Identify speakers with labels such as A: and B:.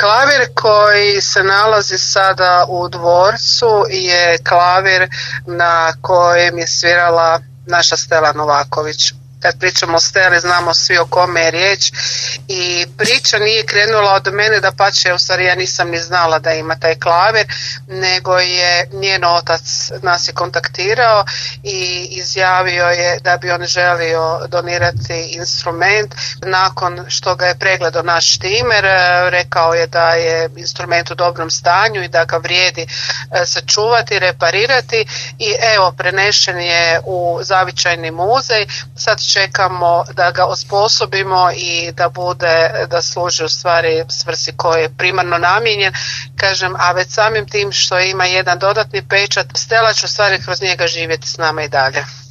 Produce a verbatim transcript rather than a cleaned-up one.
A: Klavir koji se nalazi sada u dvorcu je klavir na kojem je svirala naša Stela Novaković. Kad pričamo o Steli, znamo svi o kome je riječ i priča nije krenula od mene, da pače, u stvari ja nisam ni znala da ima taj klavir, nego je njen otac nas je kontaktirao i izjavio je da bi on želio donirati instrument. Nakon što ga je pregledao naš timer, rekao je da je instrument u dobrom stanju i da ga vrijedi sačuvati, reparirati i evo, prenešen je u Zavičajni muzej. Sad čekamo da ga osposobimo i da bude, da služi u stvari svrsi koji je primarno namijenjen, kažem, a već samim tim što ima jedan dodatni pečat, Stela će u stvari kroz njega živjeti s nama i dalje.